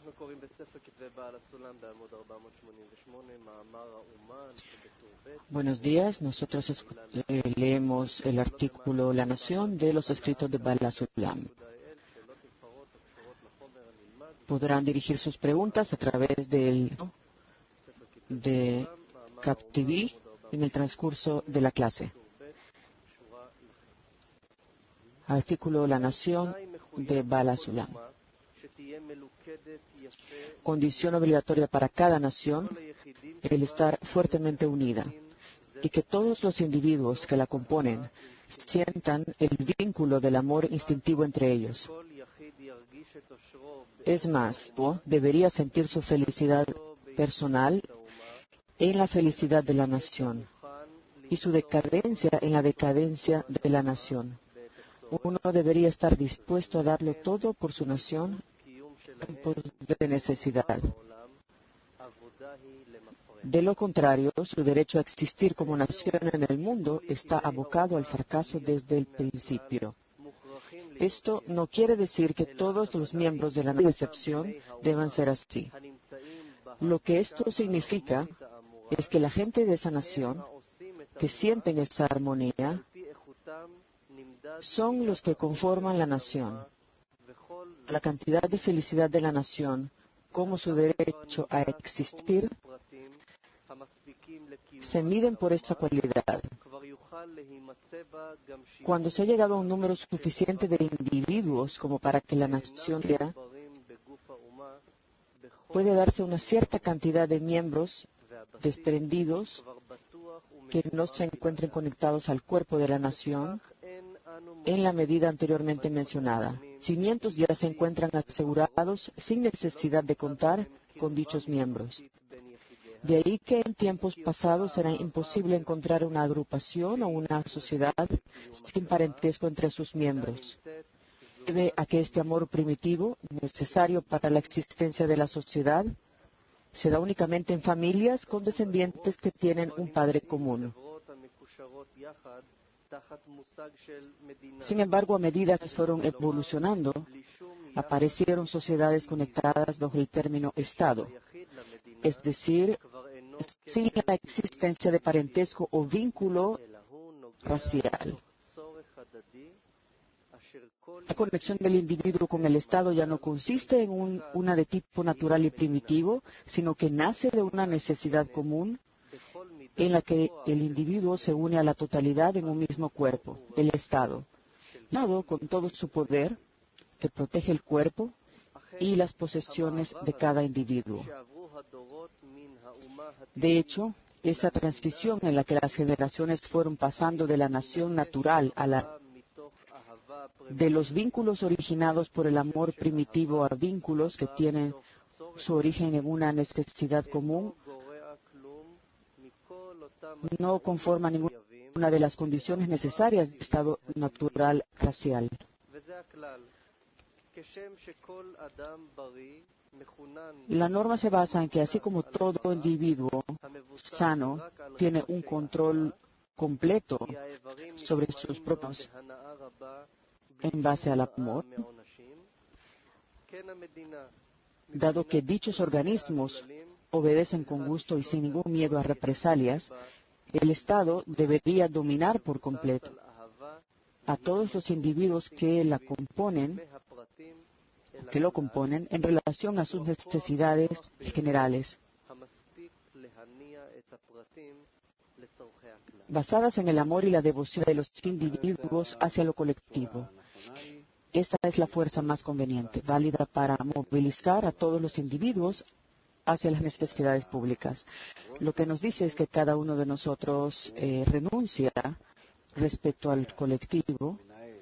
Buenos días, nosotros leemos el artículo La Nación de los escritos de Baal HaSulam. Podrán dirigir sus preguntas a través de CapTV en el transcurso de la clase. Artículo La Nación de Baal HaSulam. Condición obligatoria para cada nación el estar fuertemente unida y que todos los individuos que la componen sientan el vínculo del amor instintivo entre ellos. Es más, debería sentir su felicidad personal en la felicidad de la nación y su decadencia en la decadencia de la nación. Uno debería estar dispuesto a darlo todo por su nación en tiempos de necesidad. De lo contrario, su derecho a existir como nación en el mundo está abocado al fracaso desde el principio. Esto no quiere decir que todos los miembros de la excepción deban ser así. Lo que esto significa es que la gente de esa nación, que sienten esa armonía, son los que conforman la nación. La cantidad de felicidad de la nación, como su derecho a existir, se miden por esa cualidad. Cuando se ha llegado a un número suficiente de individuos como para que la nación sea, puede darse una cierta cantidad de miembros desprendidos que no se encuentren conectados al cuerpo de la nación en la medida anteriormente mencionada. Cimientos ya se encuentran asegurados sin necesidad de contar con dichos miembros. De ahí que en tiempos pasados era imposible encontrar una agrupación o una sociedad sin parentesco entre sus miembros. Debe a que este amor primitivo, necesario para la existencia de la sociedad, se da únicamente en familias con descendientes que tienen un padre común. Sin embargo, a medida que fueron evolucionando, aparecieron sociedades conectadas bajo el término Estado, es decir, sin la existencia de parentesco o vínculo racial. La conexión del individuo con el Estado ya no consiste en una de tipo natural y primitivo, sino que nace de una necesidad común en la que el individuo se une a la totalidad en un mismo cuerpo, el Estado, con todo su poder que protege el cuerpo y las posesiones de cada individuo. De hecho, esa transición en la que las generaciones fueron pasando de la nación natural de los vínculos originados por el amor primitivo a vínculos que tienen su origen en una necesidad común, no conforma ninguna de las condiciones necesarias del estado natural racial. La norma se basa en que así como todo individuo sano tiene un control completo sobre sus propios en base al amor, dado que dichos organismos obedecen con gusto y sin ningún miedo a represalias, el Estado debería dominar por completo a todos los individuos que lo componen en relación a sus necesidades generales, basadas en el amor y la devoción de los individuos hacia lo colectivo. Esta es la fuerza más conveniente, válida para movilizar a todos los individuos hacia las necesidades públicas. Lo que nos dice es que cada uno de nosotros renuncia respecto al colectivo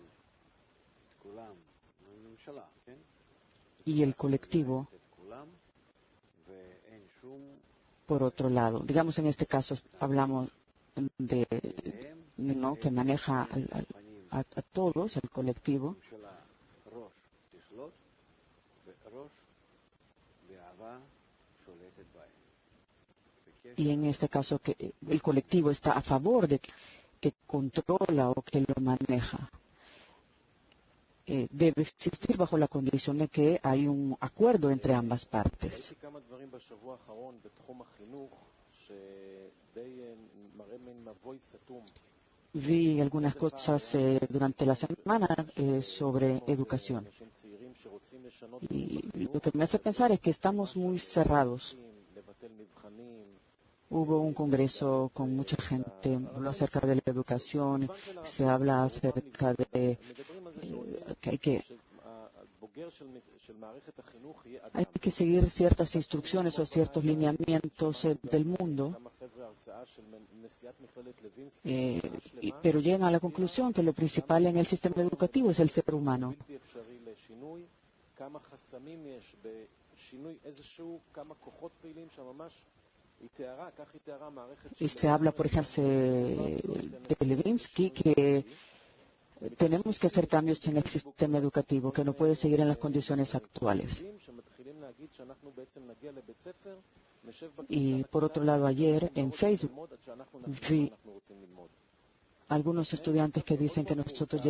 y el colectivo por otro lado. Digamos, en este caso hablamos de que maneja a todos, el colectivo, y en este caso que el colectivo está a favor de que controla o que lo maneja. debe existir bajo la condición de que hay un acuerdo entre ambas partes. Vi algunas cosas durante la semana sobre educación. Y lo que me hace pensar es que estamos muy cerrados. Hubo un congreso con mucha gente, habló acerca de la educación, se habla acerca de que hay que seguir ciertas instrucciones o ciertos lineamientos del mundo, pero llegan a la conclusión que lo principal en el sistema educativo es el ser humano. Y se habla, por ejemplo, de Levinsky, que tenemos que hacer cambios en el sistema educativo, que no puede seguir en las condiciones actuales. Y por otro lado, ayer en Facebook vi algunos estudiantes que dicen que nosotros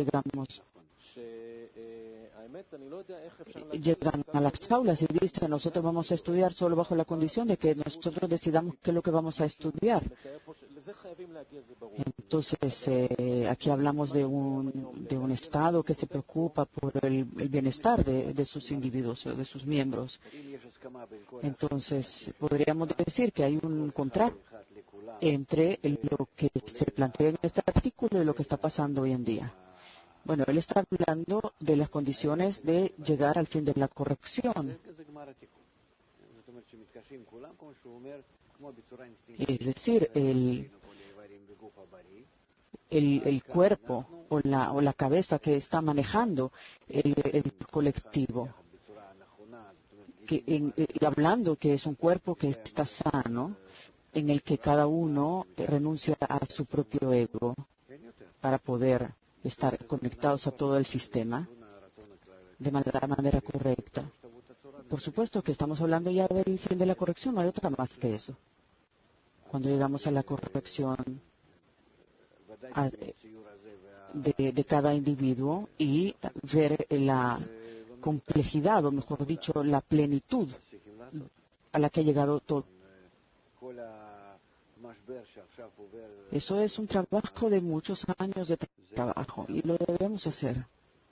llegan a las aulas y dicen nosotros vamos a estudiar solo bajo la condición de que nosotros decidamos qué es lo que vamos a estudiar. Entonces, aquí hablamos de un Estado que se preocupa por el bienestar de sus individuos, de sus miembros. Entonces, podríamos decir que hay un contrato entre lo que se plantea en este artículo y lo que está pasando hoy en día. Bueno, él está hablando de las condiciones de llegar al fin de la corrección. Es decir, el cuerpo o la cabeza que está manejando el colectivo. Y hablando que es un cuerpo que está sano, en el que cada uno renuncia a su propio ego para poder estar conectados a todo el sistema de manera correcta. Por supuesto que estamos hablando ya del fin de la corrección, no hay otra más que eso. Cuando llegamos a la corrección de cada individuo y ver la complejidad, o mejor dicho, la plenitud a la que ha llegado todo. Eso es un trabajo de muchos años de trabajo y lo debemos hacer.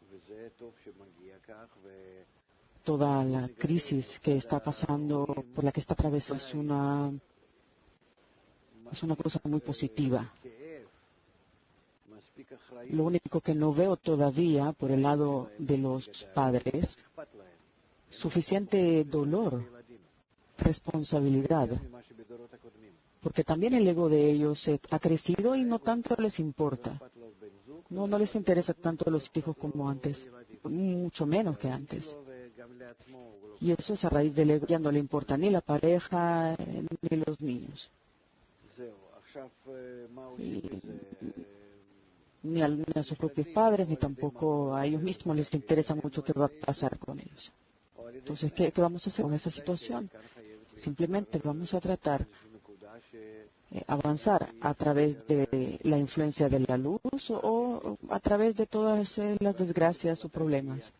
Toda la crisis que está pasando, por la que está atravesando, es una cosa muy positiva. Lo único que no veo todavía por el lado de los padres, suficiente dolor, responsabilidad, porque también el ego de ellos ha crecido y no tanto les importa. No les interesa tanto a los hijos como antes, mucho menos que antes. Y eso es a raíz del ego, ya no le importa ni la pareja ni los niños. Ni a sus propios padres, ni tampoco a ellos mismos les interesa mucho qué va a pasar con ellos. Entonces, ¿qué vamos a hacer con esa situación? Simplemente vamos a tratar avanzar a través de la influencia de la luz o a través de todas las desgracias o problemas.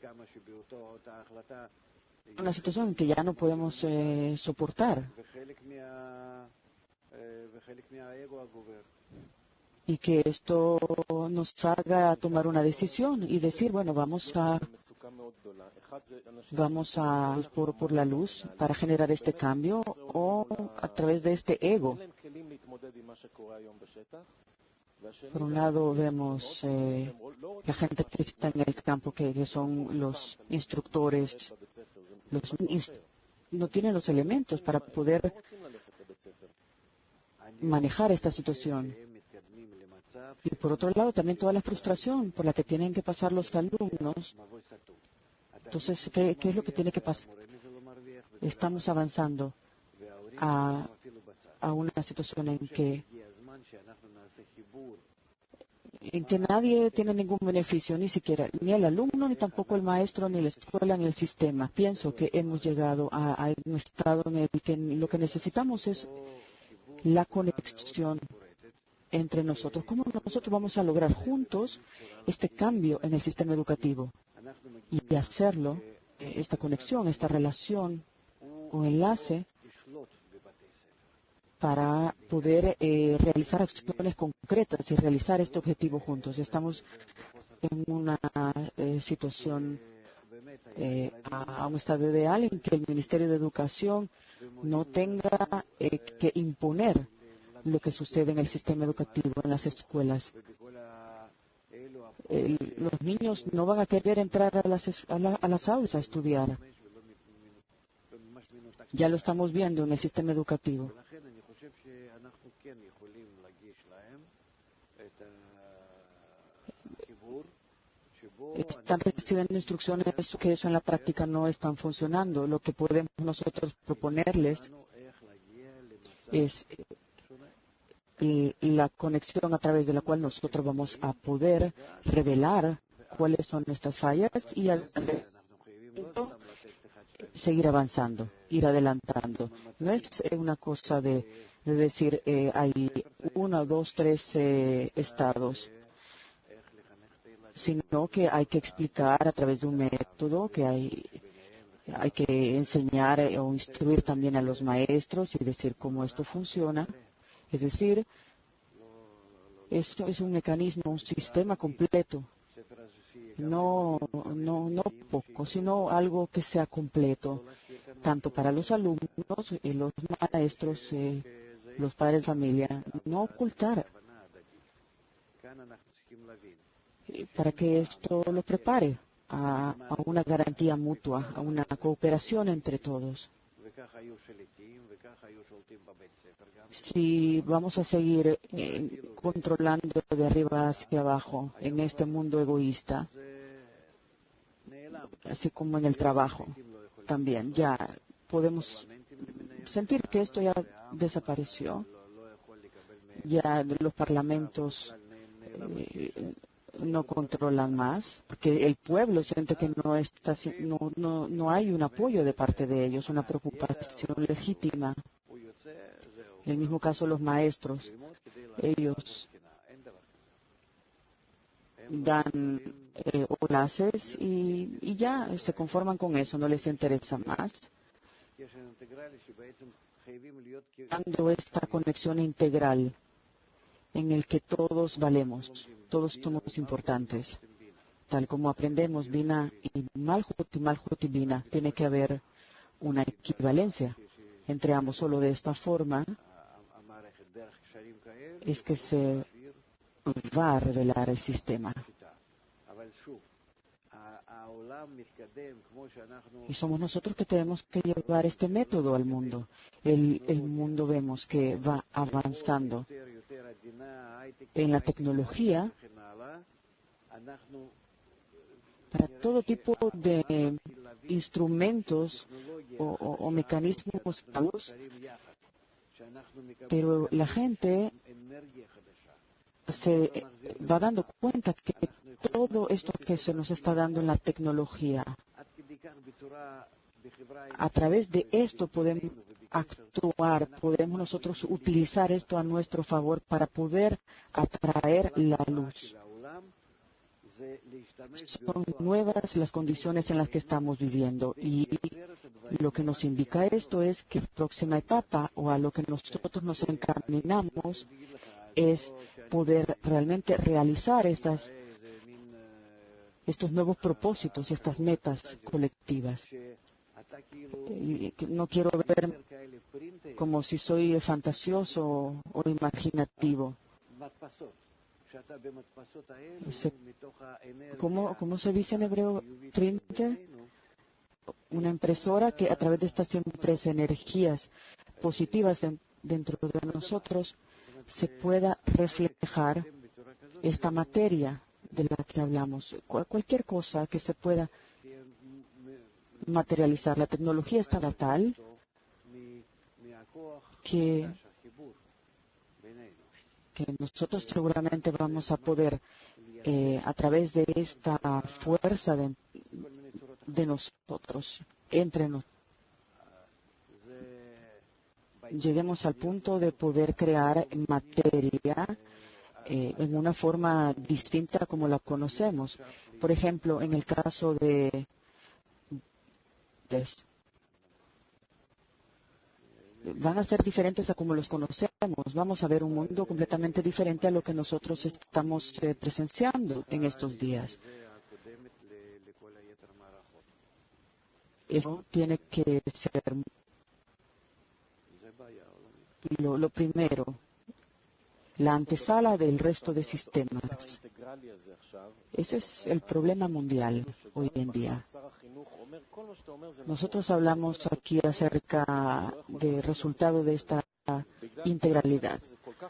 Una situación en que ya no podemos soportar. Y que esto nos haga tomar una decisión y decir, bueno, vamos por la luz para generar este cambio o a través de este ego. Por un lado vemos la gente que está en el campo, que son los instructores, no tienen los elementos para poder manejar esta situación. Y por otro lado, también toda la frustración por la que tienen que pasar los alumnos. Entonces, ¿qué es lo que tiene que pasar? Estamos avanzando a una situación en que nadie tiene ningún beneficio, ni siquiera ni el alumno, ni tampoco el maestro, ni la escuela, ni el sistema. Pienso que hemos llegado a un estado en el que lo que necesitamos es la conexión entre nosotros. ¿Cómo nosotros vamos a lograr juntos este cambio en el sistema educativo? y hacerlo, esta conexión, esta relación o enlace para poder realizar acciones concretas y realizar este objetivo juntos. Estamos en una situación a un estado ideal en que el Ministerio de Educación no tenga que imponer lo que sucede en el sistema educativo, en las escuelas. Los niños no van a querer entrar a las aulas a estudiar. Ya lo estamos viendo en el sistema educativo. Están recibiendo instrucciones que eso en la práctica no están funcionando. Lo que podemos nosotros proponerles es la conexión a través de la cual nosotros vamos a poder revelar cuáles son nuestras fallas y seguir avanzando, ir adelantando. No es una cosa de decir hay 1, 2, 3 estados, sino que hay que explicar a través de un método que hay que enseñar o instruir también a los maestros y decir cómo esto funciona. Es decir, esto es un mecanismo, un sistema completo. No poco, sino algo que sea completo, tanto para los alumnos, los maestros, los padres de familia. No ocultar, para que esto lo prepare a una garantía mutua, a una cooperación entre todos. Si vamos a seguir controlando de arriba hacia abajo en este mundo egoísta, así como en el trabajo, también ya podemos sentir que esto ya desapareció. Ya los parlamentos no controlan más, porque el pueblo siente que no hay un apoyo de parte de ellos, una preocupación legítima. En el mismo caso los maestros, ellos dan clases y ya se conforman con eso, no les interesa más. Dando esta conexión integral en el que todos valemos, todos somos importantes. Tal como aprendemos Bina y Malhut y Bina, tiene que haber una equivalencia entre ambos. Solo de esta forma es que se va a revelar el sistema. Y somos nosotros que tenemos que llevar este método al mundo. El mundo vemos que va avanzando en la tecnología para todo tipo de instrumentos o mecanismos, pero la gente se va dando cuenta que todo esto que se nos está dando en la tecnología, a través de esto podemos actuar, podemos nosotros utilizar esto a nuestro favor para poder atraer la luz. Son nuevas las condiciones en las que estamos viviendo y lo que nos indica esto es que la próxima etapa o a lo que nosotros nos encaminamos es poder realmente realizar estos nuevos propósitos, estas metas colectivas. Y no quiero ver como si soy fantasioso o imaginativo. ¿Cómo se dice en hebreo? Printer, una impresora que a través de estas energías positivas dentro de nosotros se pueda reflejar esta materia de la que hablamos. Cualquier cosa que se pueda materializar. La tecnología está tal que nosotros seguramente vamos a poder, a través de esta fuerza de nosotros, entre nosotros, lleguemos al punto de poder crear materia en una forma distinta como la conocemos. Por ejemplo, en el caso de van a ser diferentes a como los conocemos. Vamos a ver un mundo completamente diferente a lo que nosotros estamos presenciando en estos días. Eso tiene que ser lo primero, la antesala del resto de sistemas. Ese es el problema mundial hoy en día. Nosotros hablamos aquí acerca del resultado de esta integralidad.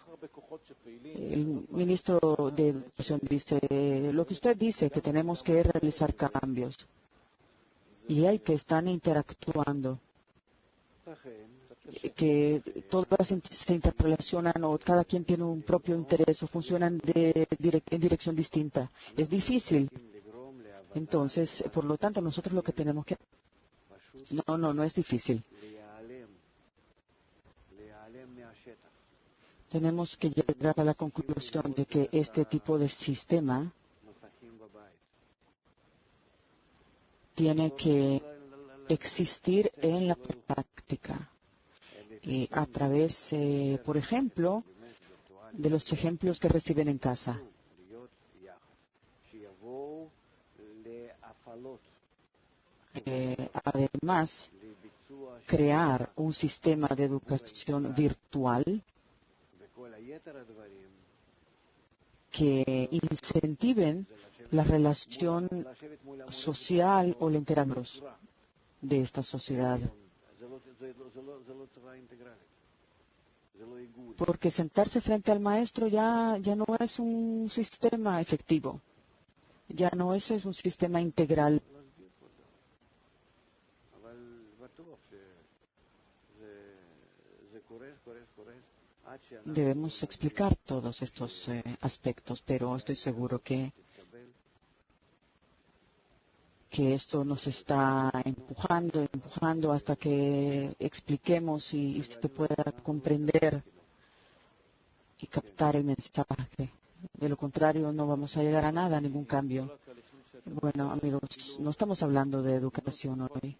El ministro de Educación dice, lo que usted dice, que tenemos que realizar cambios. Y hay que están interactuando, que todas se interrelacionan o cada quien tiene un propio interés o funcionan en dirección distinta. Es difícil. Entonces, por lo tanto, nosotros lo que tenemos que... No es difícil. Tenemos que llegar a la conclusión de que este tipo de sistema tiene que existir en la práctica y a través, por ejemplo, de los ejemplos que reciben en casa. Además, crear un sistema de educación virtual que incentiven la relación social o la interacción de esta sociedad. Porque sentarse frente al maestro ya no es un sistema efectivo, ya no es un sistema integral. Debemos explicar todos estos aspectos, pero estoy seguro que esto nos está empujando hasta que expliquemos y se pueda comprender y captar el mensaje. De lo contrario, no vamos a llegar a nada, a ningún cambio. Bueno, amigos, no estamos hablando de educación hoy.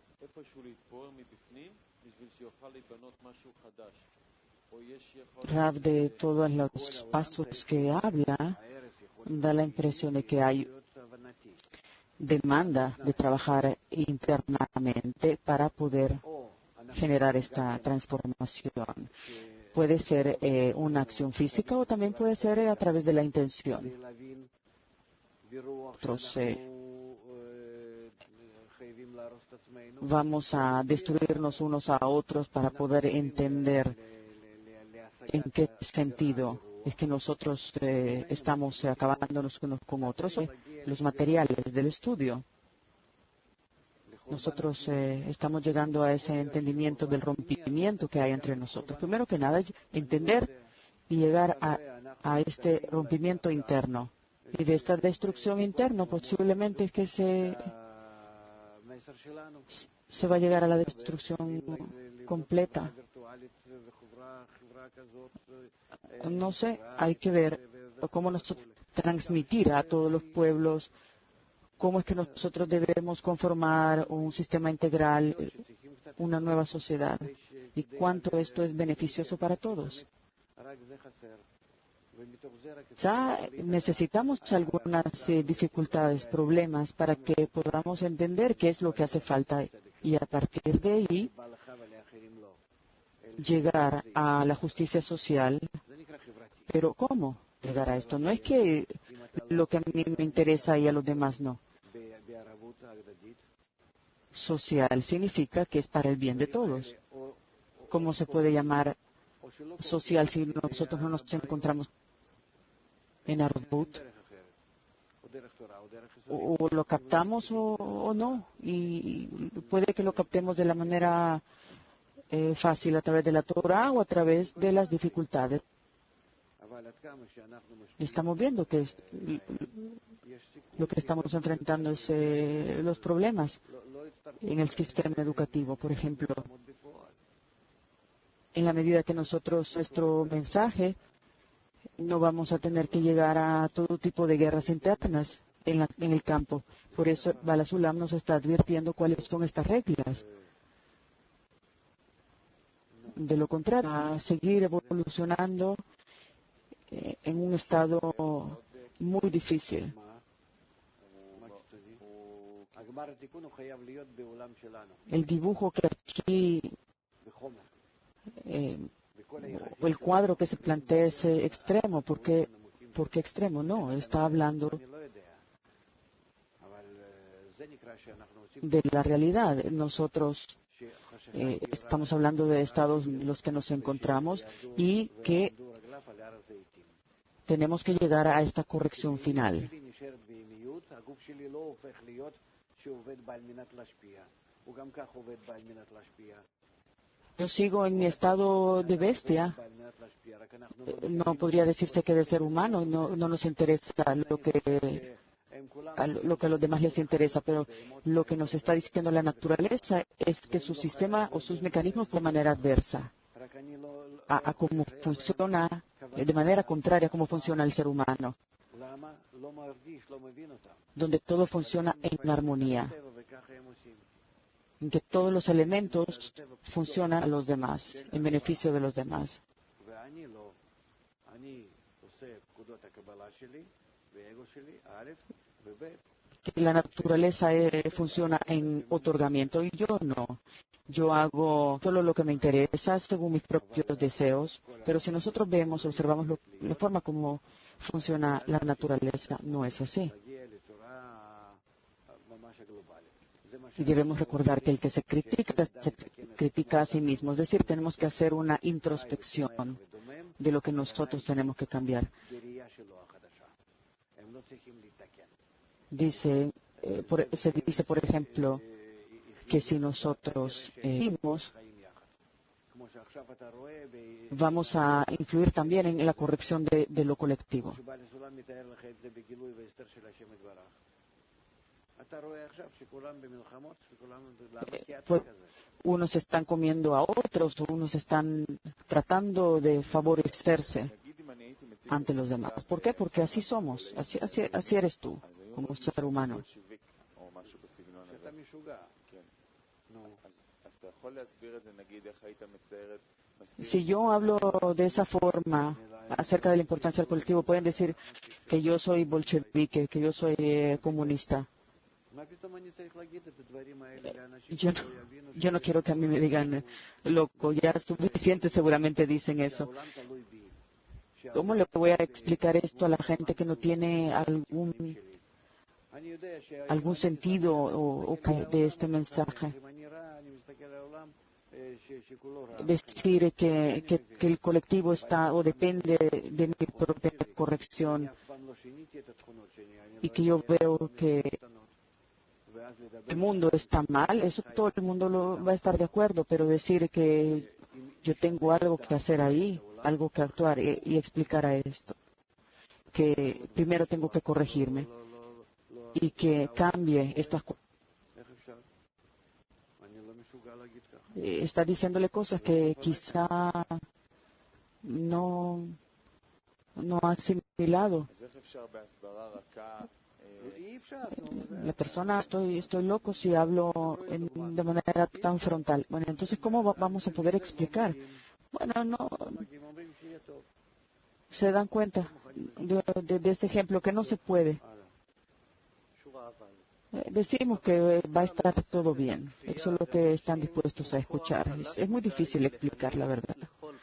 Rav, de todos los pasos que habla, da la impresión de que hay demanda de trabajar internamente para poder generar esta transformación. Puede ser una acción física o también puede ser a través de la intención. Nosotros vamos a destruirnos unos a otros para poder entender en qué sentido es que nosotros estamos acabándonos unos con otros. Los materiales del estudio. Nosotros estamos llegando a ese entendimiento del rompimiento que hay entre nosotros. Primero que nada, entender y llegar a este rompimiento interno. Y de esta destrucción interna posiblemente es que se va a llegar a la destrucción completa. No sé, hay que ver cómo nosotros transmitir a todos los pueblos cómo es que nosotros debemos conformar un sistema integral, una nueva sociedad, y cuánto esto es beneficioso para todos. Ya necesitamos algunas dificultades, problemas, para que podamos entender qué es lo que hace falta y a partir de ahí llegar a la justicia social. Pero ¿cómo llegar a esto? No es que lo que a mí me interesa y a los demás no. Social significa que es para el bien de todos. ¿Cómo se puede llamar social si nosotros no nos encontramos en Arvut? O lo captamos o no. Y puede que lo captemos de la manera fácil a través de la Torah o a través de las dificultades. Estamos viendo que lo que estamos enfrentando es los problemas en el sistema educativo. Por ejemplo, en la medida que nosotros, nuestro mensaje no vamos a tener que llegar a todo tipo de guerras internas en el campo. Por eso Bala Sulam nos está advirtiendo cuáles son estas reglas. De lo contrario, a seguir evolucionando en un estado muy difícil. El dibujo que aquí, o el cuadro que se plantea es extremo. ¿Por qué extremo? No, está hablando de la realidad. Nosotros estamos hablando de estados en los que nos encontramos y que tenemos que llegar a esta corrección final. Yo sigo en mi estado de bestia. No podría decirse que de ser humano. No nos interesa lo que a los demás les interesa, pero lo que nos está diciendo la naturaleza es que su sistema o sus mecanismos de manera adversa a cómo funciona, de manera contraria a cómo funciona el ser humano, donde todo funciona en armonía, en que todos los elementos funcionan a los demás, en beneficio de los demás. Que la naturaleza funciona en otorgamiento y yo no. Yo hago solo lo que me interesa según mis propios deseos, pero si nosotros vemos, observamos la forma como funciona la naturaleza, no es así. Y debemos recordar que el que se critica a sí mismo, es decir, tenemos que hacer una introspección de lo que nosotros tenemos que cambiar. Se dice, por ejemplo, que si nosotros vamos a influir también en la corrección de lo colectivo. Unos están comiendo a otros, unos están tratando de favorecerse ante los demás. ¿Por qué? Porque así somos, así eres tú, como ser humano. Si yo hablo de esa forma acerca de la importancia del colectivo, pueden decir que yo soy bolchevique, que yo soy comunista. Yo no quiero que a mí me digan loco, ya es suficiente, seguramente dicen eso. ¿Cómo le voy a explicar esto a la gente que no tiene algún sentido de este mensaje? Decir que el colectivo está o depende de mi propia corrección y que yo veo que el mundo está mal, eso todo el mundo va a estar de acuerdo, pero decir que yo tengo algo que hacer ahí, algo que actuar y explicar a esto, que primero tengo que corregirme y que cambie estas cosas. Está diciéndole cosas que quizá no ha asimilado. La persona, estoy loco si hablo de manera tan frontal. Bueno, entonces, ¿cómo vamos a poder explicar? Bueno, no. Se dan cuenta de este ejemplo que no se puede. Decimos que va a estar todo bien. Eso es lo que están dispuestos a escuchar. Es muy difícil explicar la verdad.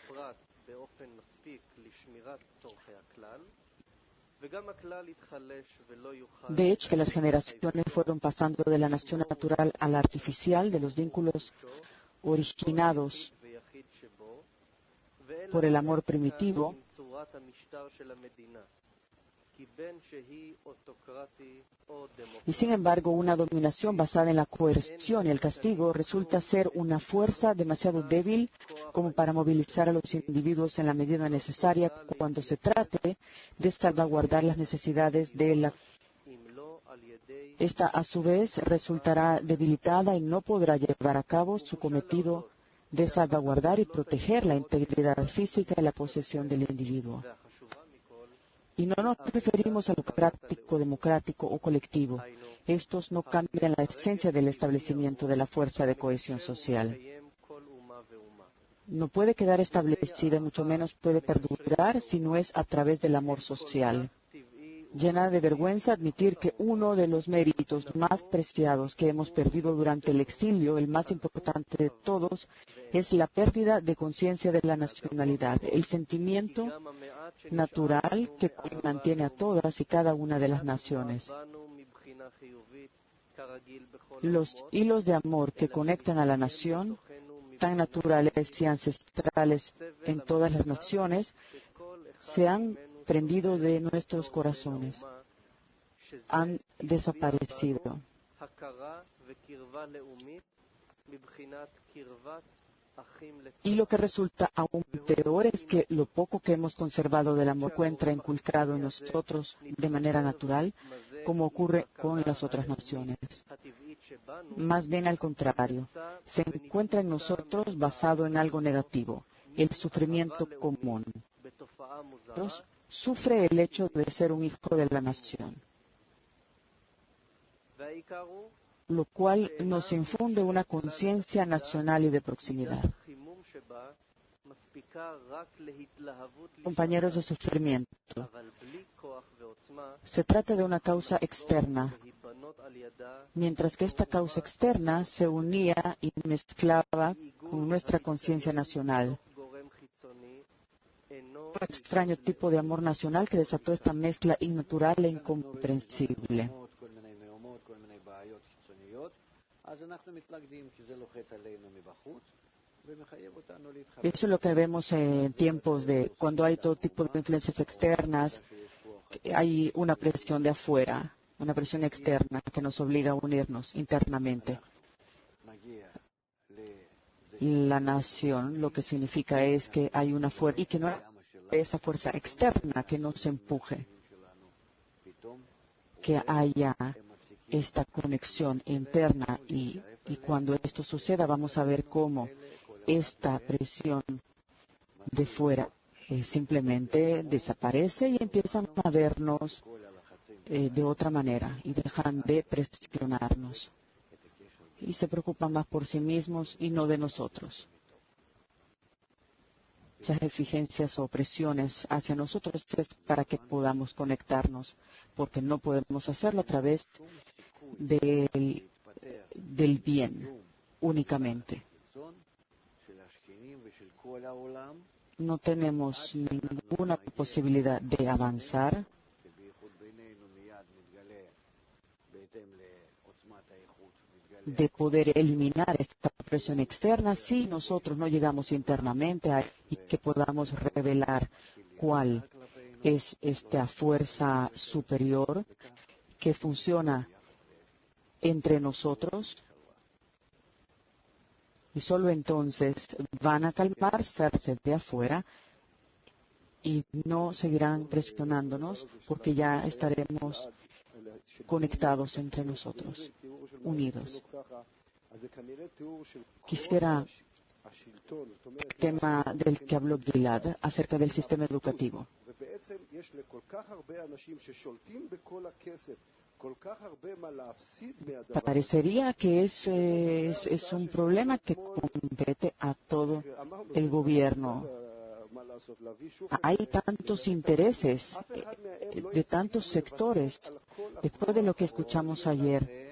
De hecho, que las generaciones fueron pasando de la nación natural a la artificial, de los vínculos originados por el amor primitivo, y sin embargo una dominación basada en la coerción y el castigo resulta ser una fuerza demasiado débil como para movilizar a los individuos en la medida necesaria cuando se trate de salvaguardar las necesidades de la. Esta a su vez resultará debilitada y no podrá llevar a cabo su cometido de salvaguardar y proteger la integridad física y la posesión del individuo. Y no nos referimos a lo práctico, democrático o colectivo. Estos no cambian la esencia del establecimiento de la fuerza de cohesión social. No puede quedar establecida, mucho menos puede perdurar si no es a través del amor social. Llena de vergüenza admitir que uno de los méritos más preciados que hemos perdido durante el exilio, el más importante de todos, es la pérdida de conciencia de la nacionalidad, el sentimiento natural que mantiene a todas y cada una de las naciones. Los hilos de amor que conectan a la nación, tan naturales y ancestrales en todas las naciones, se han prendido de nuestros corazones, han desaparecido. Y lo que resulta aún peor es que lo poco que hemos conservado del amor encuentra inculcado en nosotros de manera natural, como ocurre con las otras naciones. Más bien al contrario, se encuentra en nosotros basado en algo negativo, el sufrimiento común. Sufre el hecho de ser un hijo de la nación, lo cual nos infunde una conciencia nacional y de proximidad. Compañeros de sufrimiento, se trata de una causa externa, mientras que esta causa externa se unía y mezclaba con nuestra conciencia nacional. Un extraño tipo de amor nacional que desató esta mezcla innatural e incomprensible. Eso es lo que vemos en tiempos de cuando hay todo tipo de influencias externas, hay una presión de afuera, una presión externa que nos obliga a unirnos internamente. La nación lo que significa es que hay una fuerza y que no es esa fuerza externa que nos empuje, que haya esta conexión interna y cuando esto suceda vamos a ver cómo esta presión de fuera simplemente desaparece y empiezan a vernos de otra manera y dejan de presionarnos y se preocupan más por sí mismos y no de nosotros. Esas exigencias o presiones hacia nosotros es para que podamos conectarnos, porque no podemos hacerlo a través del bien únicamente. No tenemos ninguna posibilidad de avanzar de poder eliminar esta presión externa si nosotros no llegamos internamente y que podamos revelar cuál es esta fuerza superior que funciona entre nosotros y solo entonces van a calmarse de afuera y no seguirán presionándonos porque ya estaremos conectados entre nosotros, unidos. Quisiera el tema del que habló Gilad acerca del sistema educativo. Parecería que es un problema que compete a todo el gobierno. Hay tantos intereses de tantos sectores. Después de lo que escuchamos ayer,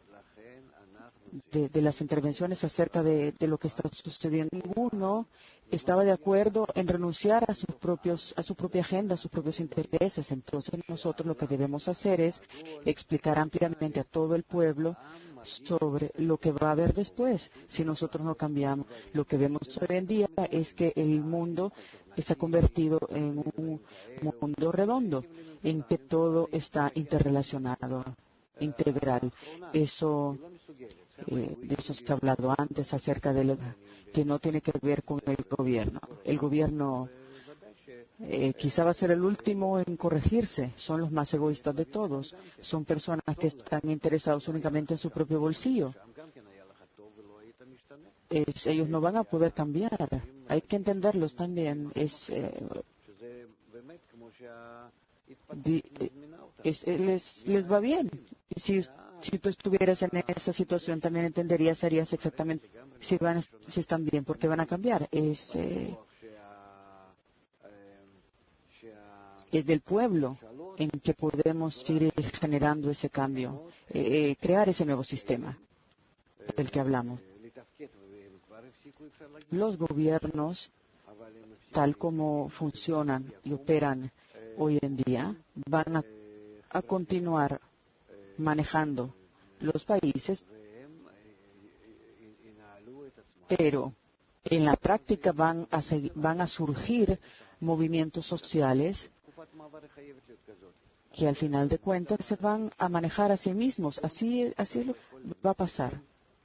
de las intervenciones acerca de lo que está sucediendo, ninguno estaba de acuerdo en renunciar a su propia agenda, a sus propios intereses. Entonces nosotros lo que debemos hacer es explicar ampliamente a todo el pueblo sobre lo que va a haber después si nosotros no cambiamos. Lo que vemos hoy en día es que el mundo se ha convertido en un mundo redondo, en que todo está interrelacionado, integral. De eso se ha hablado antes acerca de lo que no tiene que ver con el gobierno. El gobierno quizá va a ser el último en corregirse. Son los más egoístas de todos. Son personas que están interesados únicamente en su propio bolsillo. Ellos no van a poder cambiar. Hay que entenderlos también. les va bien. Y si tú estuvieras en esa situación, también entenderías, harías exactamente, si están bien, ¿por qué van a cambiar? Es del pueblo en que podemos ir generando ese cambio, crear ese nuevo sistema del que hablamos. Los gobiernos, tal como funcionan y operan hoy en día, van a continuar manejando los países, pero en la práctica van a surgir movimientos sociales que al final de cuentas se van a manejar a sí mismos. Así es lo que va a pasar.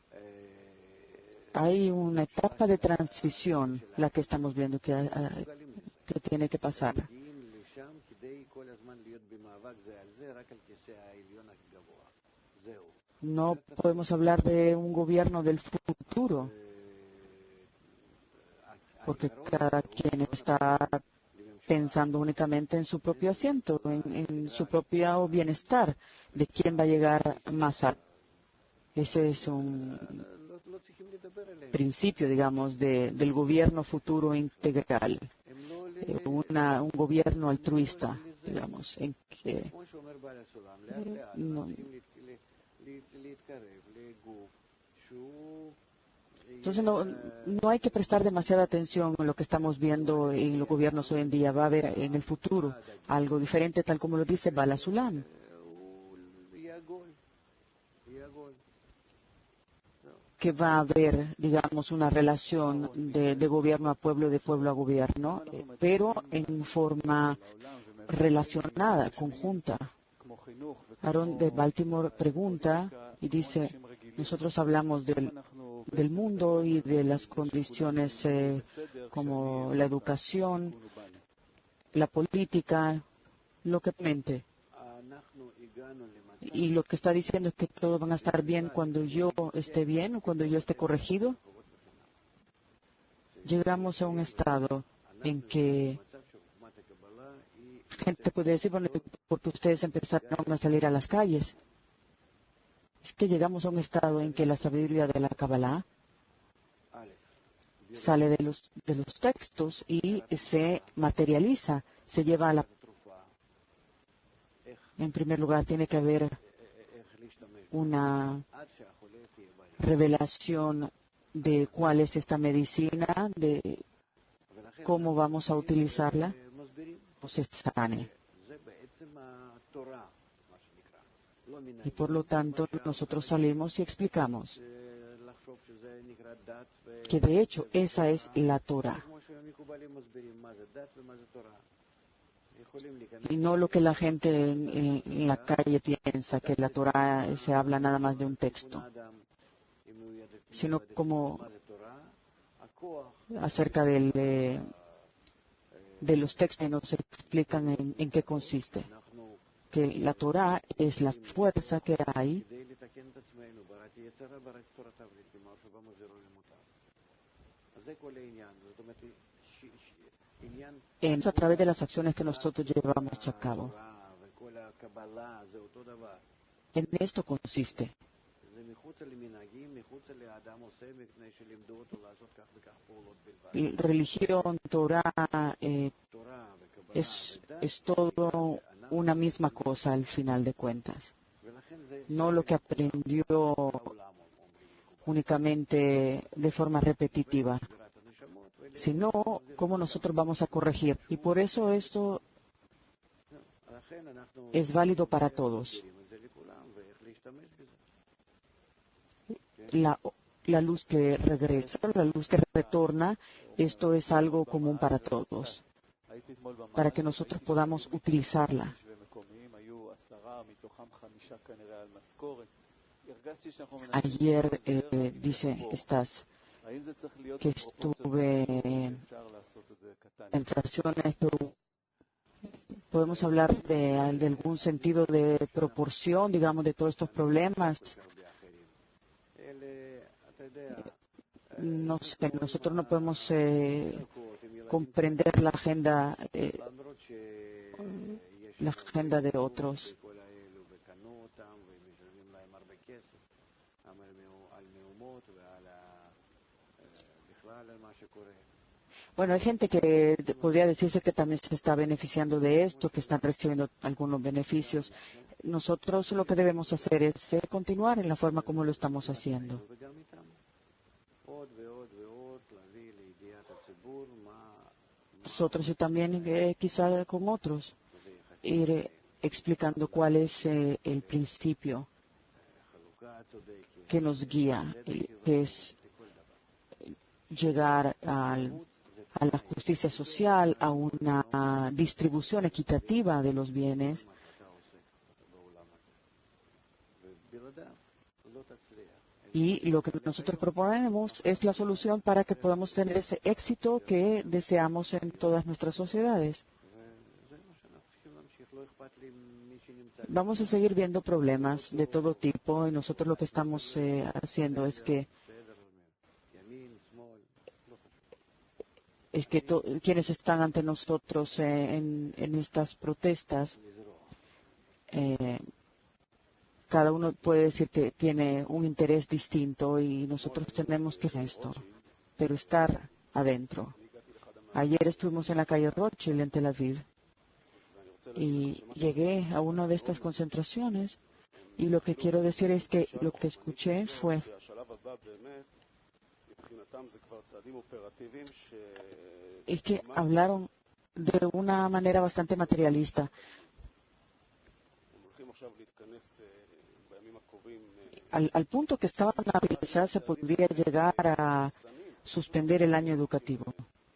Hay una etapa de transición, la que estamos viendo, que tiene que pasar. No podemos hablar de un gobierno del futuro, porque cada quien está pensando únicamente en su propio asiento, en su propio bienestar, de quién va a llegar más alto. Ese es un principio, digamos, del gobierno futuro integral, un gobierno altruista, digamos, en que entonces no hay que prestar demasiada atención en lo que estamos viendo en los gobiernos hoy en día. Va a haber en el futuro algo diferente, tal como lo dice Bala Sulam, que va a haber, digamos, una relación de gobierno a pueblo, de pueblo a gobierno, pero en forma relacionada, conjunta. Aaron de Baltimore pregunta y dice, nosotros hablamos del mundo y de las condiciones como la educación, la política, lo que mente. Y lo que está diciendo es que todos van a estar bien cuando yo esté bien o cuando yo esté corregido. Llegamos a un estado en que gente puede decir, bueno, porque ustedes empezaron a salir a las calles. Es que llegamos a un estado en que la sabiduría de la Kabbalah sale de los textos y se materializa, se lleva a la... En primer lugar, tiene que haber una revelación de cuál es esta medicina, de cómo vamos a utilizarla, o se sane. Y por lo tanto, nosotros salimos y explicamos que de hecho esa es la Torah. Y no lo que la gente en la calle piensa, que la Torah se habla nada más de un texto, sino como acerca de los textos que nos explican en qué consiste. Que la Torah es la fuerza que hay a través de las acciones que nosotros llevamos a cabo. En esto consiste. Religión, Torah, es todo una misma cosa al final de cuentas. No lo que aprendió únicamente de forma repetitiva, sino cómo nosotros vamos a corregir. Y por eso esto es válido para todos. La luz que regresa, la luz que retorna, esto es algo común para todos, para que nosotros podamos utilizarla. Ayer, dice, que estuve en relaciones, podemos hablar de algún sentido de proporción, digamos, de todos estos problemas. No sé, nosotros no podemos comprender la agenda la agenda de otros. Bueno, hay gente que podría decirse que también se está beneficiando de esto, que están recibiendo algunos beneficios. Nosotros lo que debemos hacer es continuar en la forma como lo estamos haciendo. Nosotros y también quizá con otros ir explicando cuál es el principio que nos guía, que es llegar a la justicia social, a una distribución equitativa de los bienes. Y lo que nosotros proponemos es la solución para que podamos tener ese éxito que deseamos en todas nuestras sociedades. Vamos a seguir viendo problemas de todo tipo y nosotros lo que estamos haciendo es que quienes están ante nosotros en estas protestas, cada uno puede decir que tiene un interés distinto y nosotros tenemos que hacer esto, pero estar adentro. Ayer estuvimos en la calle Rothschild en Tel Aviv y llegué a una de estas concentraciones y lo que quiero decir es que lo que escuché fue es que hablaron de una manera bastante materialista. Al punto que estaban a pensar se podría llegar a suspender el año educativo.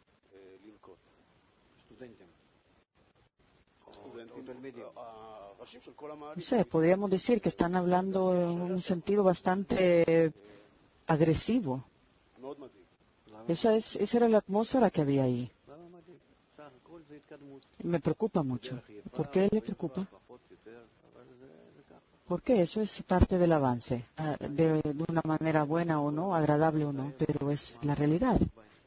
No sé, podríamos decir que están hablando en un sentido bastante agresivo. Esa era la atmósfera que había ahí. Me preocupa mucho. ¿Por qué le preocupa? Porque eso es parte del avance, de una manera buena o no, agradable o no, pero es la realidad.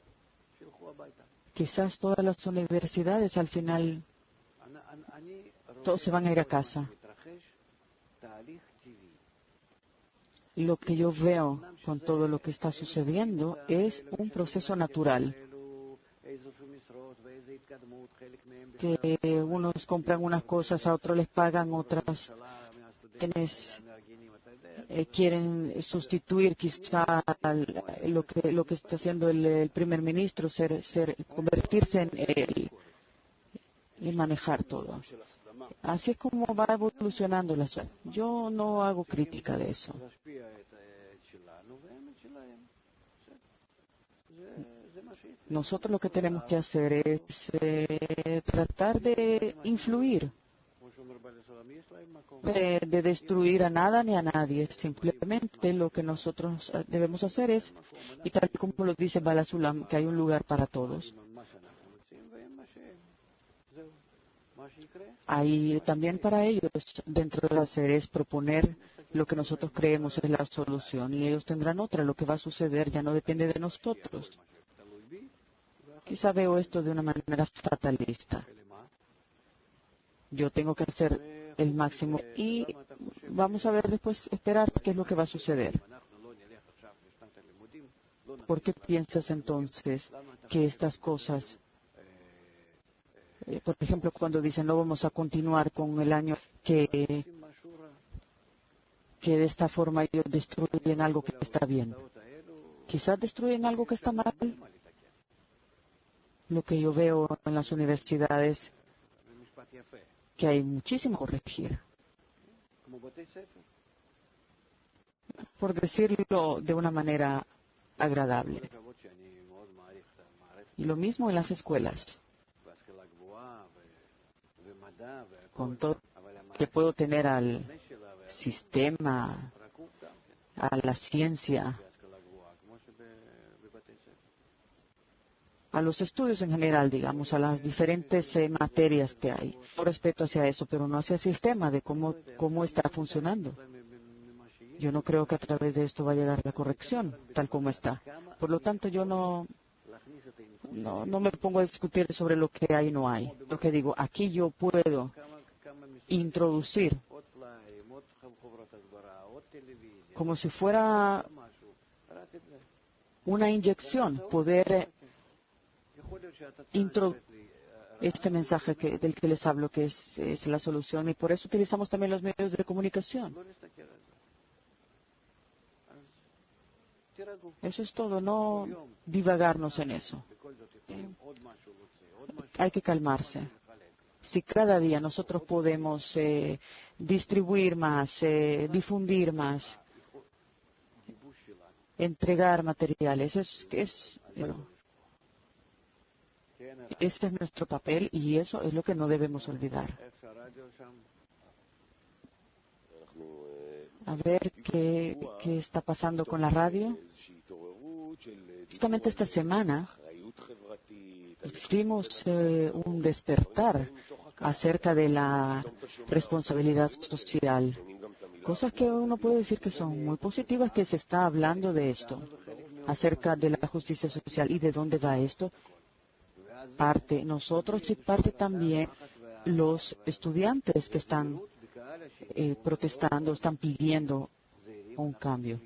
Quizás todas las universidades al final, todos se van a ir a casa. Lo que yo veo con todo lo que está sucediendo es un proceso natural. Que unos compran unas cosas, a otros les pagan otras. Quienes quieren sustituir quizá lo que está haciendo el primer ministro, convertirse en él y manejar todo. Así es como va evolucionando la ciudad. Yo no hago crítica de eso. Nosotros lo que tenemos que hacer es tratar de influir, de destruir a nada ni a nadie. Simplemente lo que nosotros debemos hacer es, y tal como lo dice Bala Sulam, que hay un lugar para todos. Hay también para ellos, dentro del hacer, es proponer lo que nosotros creemos es la solución y ellos tendrán otra. Lo que va a suceder ya no depende de nosotros. Quizá veo esto de una manera fatalista. Yo tengo que hacer el máximo y vamos a ver después, esperar qué es lo que va a suceder. ¿Por qué piensas entonces que estas cosas, por ejemplo, cuando dicen no vamos a continuar con el año, que de esta forma ellos destruyen algo que está bien? Quizás destruyen algo que está mal. Lo que yo veo en las universidades, que hay muchísimo que corregir. Por decirlo de una manera agradable. Y lo mismo en las escuelas. Con todo que puedo tener al sistema, a la ciencia, a los estudios en general, digamos, a las diferentes materias que hay. Con respeto hacia eso, pero no hacia el sistema de cómo está funcionando. Yo no creo que a través de esto va a llegar la corrección, tal como está. Por lo tanto, yo no me pongo a discutir sobre lo que hay y no hay. Lo que digo, aquí yo puedo introducir, como si fuera una inyección, poder introducir este mensaje del que les hablo, que es la solución, y por eso utilizamos también los medios de comunicación. Eso es todo, no divagarnos en eso. Hay que calmarse. Si cada día nosotros podemos distribuir más, difundir más, entregar materiales, ese es nuestro papel y eso es lo que no debemos olvidar. A ver qué está pasando con la radio. Justamente esta semana vimos un despertar acerca de la responsabilidad social. Cosas que uno puede decir que son muy positivas, que se está hablando de esto, acerca de la justicia social. ¿Y de dónde va esto? Parte nosotros y parte también los estudiantes que están protestando, están pidiendo un cambio.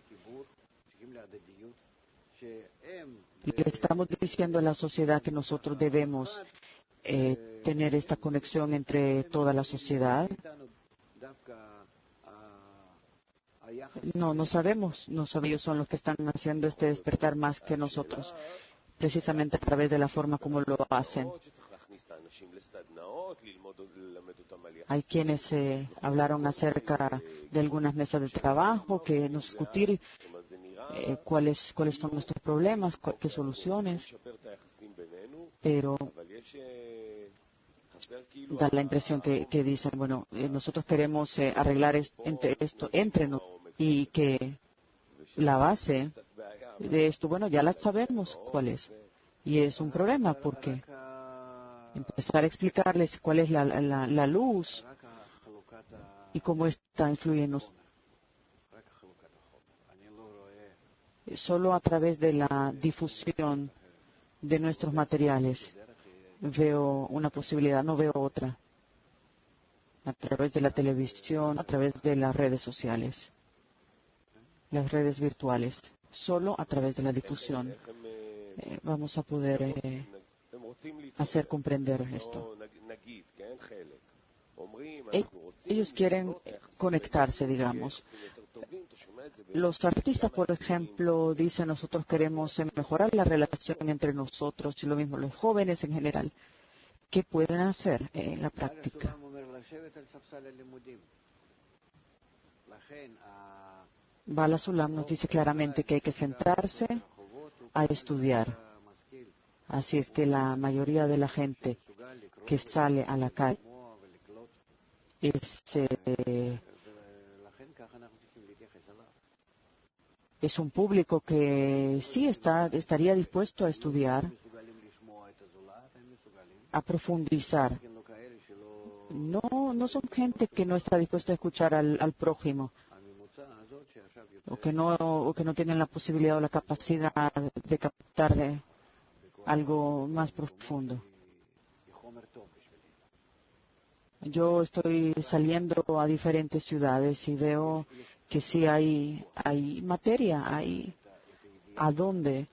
Le estamos diciendo a la sociedad que nosotros debemos tener esta conexión entre toda la sociedad. No sabemos. Ellos son los que están haciendo este despertar más que nosotros, precisamente a través de la forma como lo hacen. Hay quienes hablaron acerca de algunas mesas de trabajo, que nos discutir cuáles son nuestros problemas, qué soluciones, pero da la impresión que dicen, bueno, nosotros queremos arreglar esto entre nosotros, y que la base de esto, bueno, ya la sabemos cuál es. Y es un problema porque empezar a explicarles cuál es la luz y cómo está influyendo solo a través de la difusión de nuestros materiales. Veo una posibilidad, no veo otra. A través de la televisión, a través de las redes sociales, las redes virtuales. Solo a través de la difusión vamos a poder hacer comprender esto. Ellos quieren conectarse, digamos. Los artistas, por ejemplo, dicen nosotros queremos mejorar la relación entre nosotros y lo mismo los jóvenes en general. ¿Qué pueden hacer en la práctica? Bala Sulam nos dice claramente que hay que sentarse a estudiar. Así es que la mayoría de la gente que sale a la calle es un público que sí estaría dispuesto a estudiar, a profundizar. No son gente que no está dispuesta a escuchar al prójimo, o que no tienen la posibilidad o la capacidad de captar algo más profundo. Yo estoy saliendo a diferentes ciudades y veo que sí hay materia, hay a dónde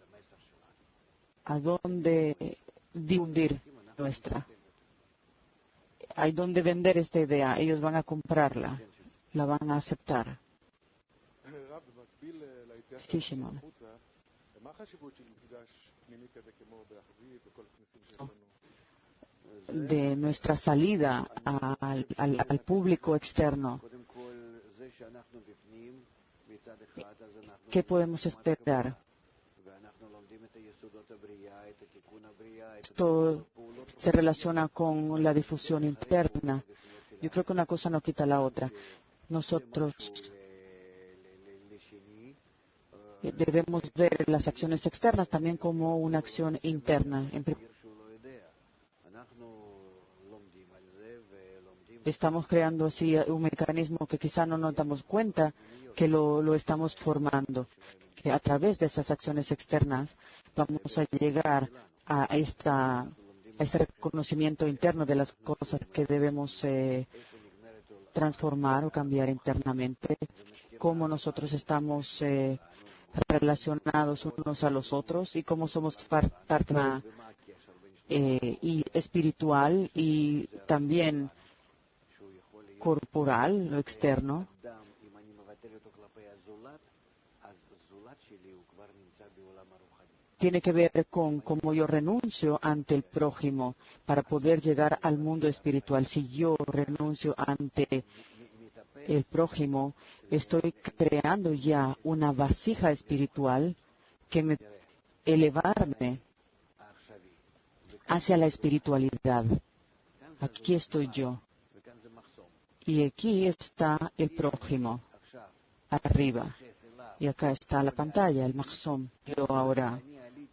difundir nuestra. Hay donde vender esta idea. Ellos van a comprarla, la van a aceptar. Sí, Shimon. De nuestra salida al público externo. ¿Qué podemos esperar? Esto se relaciona con la difusión interna. Yo creo que una cosa no quita la otra. Nosotros debemos ver las acciones externas también como una acción interna. Estamos creando así un mecanismo que quizá no nos damos cuenta que lo estamos formando, que a través de esas acciones externas vamos a llegar a este reconocimiento interno de las cosas que debemos transformar o cambiar internamente cómo nosotros estamos relacionados unos a los otros y cómo somos parte y espiritual y también corporal o externo. Tiene que ver con cómo yo renuncio ante el prójimo para poder llegar al mundo espiritual. Si yo renuncio ante el prójimo, estoy creando ya una vasija espiritual que me elevarme hacia la espiritualidad. Aquí estoy yo. Y aquí está el prójimo, arriba. Y acá está la pantalla, el mahzom. Yo ahora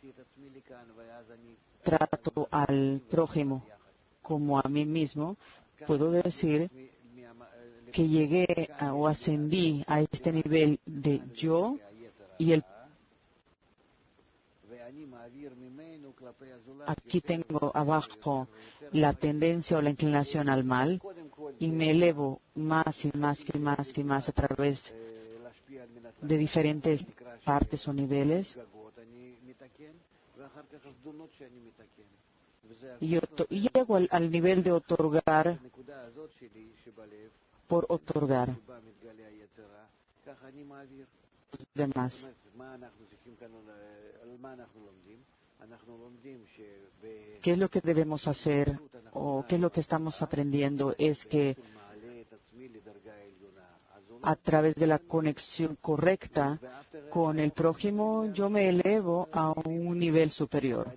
trato al prójimo como a mí mismo. Puedo decir que llegué o ascendí a este nivel de yo y aquí tengo abajo la tendencia o la inclinación al mal y me elevo más y más y más y más a través de diferentes partes o niveles. Y llego al nivel de otorgar por otorgar los demás. ¿Qué es lo que debemos hacer o qué es lo que estamos aprendiendo? Es que a través de la conexión correcta con el prójimo, yo me elevo a un nivel superior.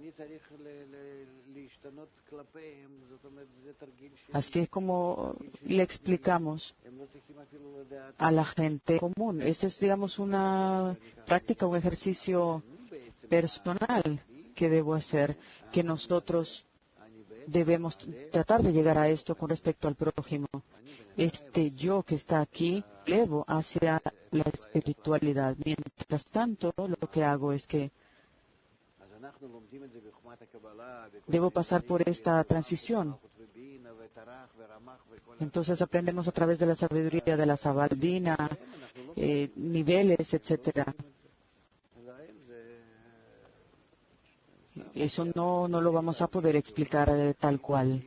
Así es como le explicamos a la gente común. Este es, digamos, una práctica, un ejercicio personal que debo hacer, que nosotros debemos tratar de llegar a esto con respecto al prójimo. Este yo que está aquí, elevo hacia la espiritualidad. Mientras tanto, lo que hago es que debo pasar por esta transición. Entonces aprendemos a través de la sabiduría de la Sabaldina, niveles, etcétera. Eso no lo vamos a poder explicar tal cual.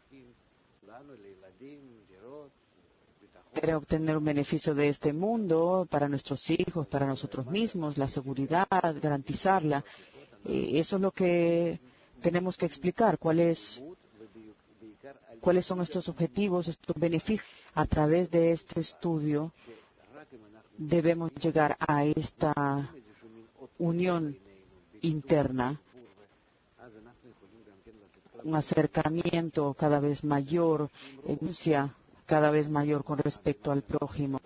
Para obtener un beneficio de este mundo, para nuestros hijos, para nosotros mismos, la seguridad, garantizarla. Eso es lo que tenemos que explicar. ¿Cuáles son estos objetivos, estos beneficios? A través de este estudio debemos llegar a esta unión interna, un acercamiento cada vez mayor, cada vez mayor con respecto al prójimo.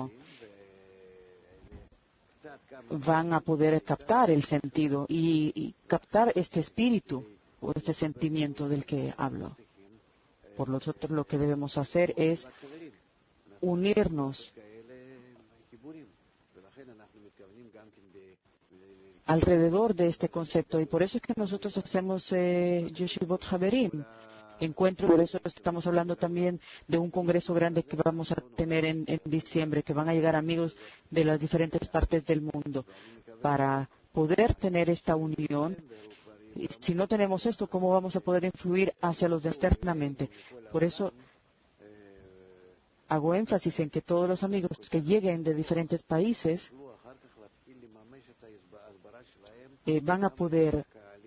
Van a poder captar el sentido y captar este espíritu o este sentimiento del que hablo. Por lo tanto, lo que debemos hacer es unirnos alrededor de este concepto. Y por eso es que nosotros hacemos Yeshivot Haverim, encuentro. Por eso estamos hablando también de un congreso grande que vamos a tener en diciembre, que van a llegar amigos de las diferentes partes del mundo para poder tener esta unión. Y si no tenemos esto, ¿cómo vamos a poder influir hacia los externamente? Por eso hago énfasis en que todos los amigos que lleguen de diferentes países van a poder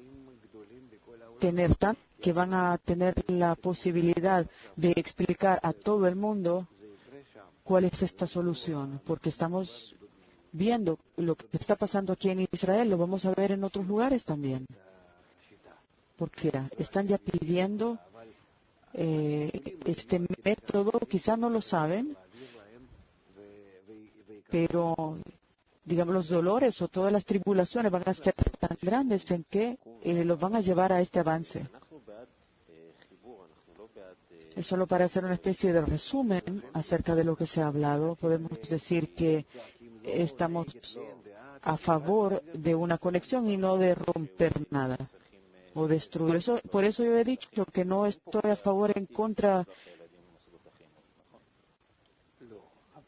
tener que van a tener la posibilidad de explicar a todo el mundo cuál es esta solución, porque estamos viendo lo que está pasando aquí en Israel, lo vamos a ver en otros lugares también. Porque están ya pidiendo este método, quizá no lo saben, pero digamos los dolores o todas las tribulaciones van a ser tan grandes en que los van a llevar a este avance. Es solo para hacer una especie de resumen acerca de lo que se ha hablado. Podemos decir que estamos a favor de una conexión y no de romper nada o destruir. Por eso yo he dicho que no estoy a favor en contra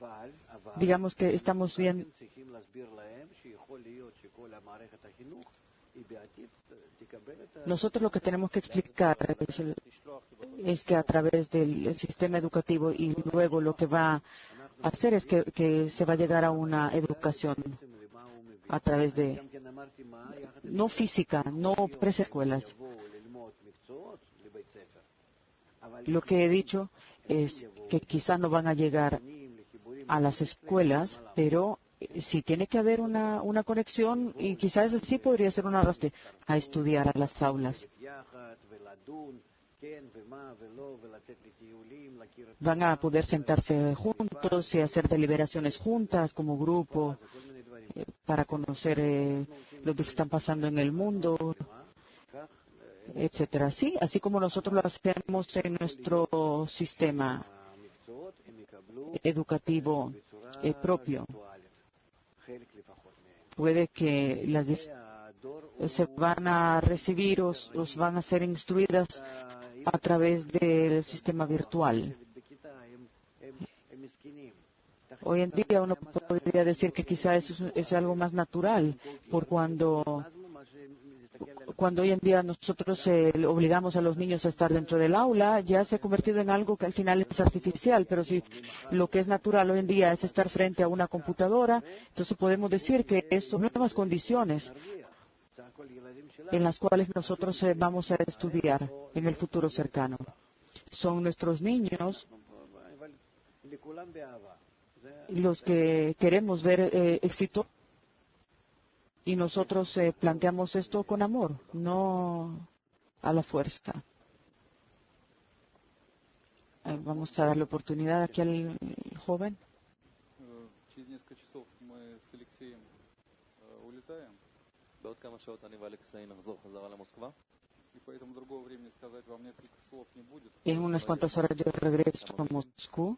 digamos que estamos bien. Nosotros lo que tenemos que explicar es que a través del sistema educativo y luego lo que va a hacer es que se va a llegar a una educación a través de, no física, no preescuelas. Lo que he dicho es que quizás no van a llegar a las escuelas, pero sí tiene que haber una conexión y quizás sí podría ser un arrastre a estudiar a las aulas. Van a poder sentarse juntos y hacer deliberaciones juntas como grupo para conocer lo que está pasando en el mundo, etcétera. Sí, así como nosotros lo hacemos en nuestro sistema educativo propio. Puede que se van a recibir o van a ser instruidas a través del sistema virtual. Hoy en día uno podría decir que quizá eso es algo más natural, por cuando hoy en día nosotros obligamos a los niños a estar dentro del aula, ya se ha convertido en algo que al final es artificial, pero si lo que es natural hoy en día es estar frente a una computadora, entonces podemos decir que son nuevas condiciones en las cuales nosotros vamos a estudiar en el futuro cercano. Son nuestros niños los que queremos ver éxito. Y nosotros planteamos esto con amor, no a la fuerza. Vamos a darle oportunidad aquí al joven. En unas cuantas horas yo regreso a Moscú.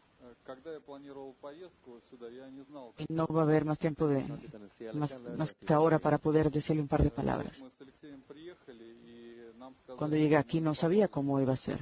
Y no va a haber más tiempo más que ahora para poder decirle un par de palabras. Cuando llegué aquí no sabía cómo iba a ser.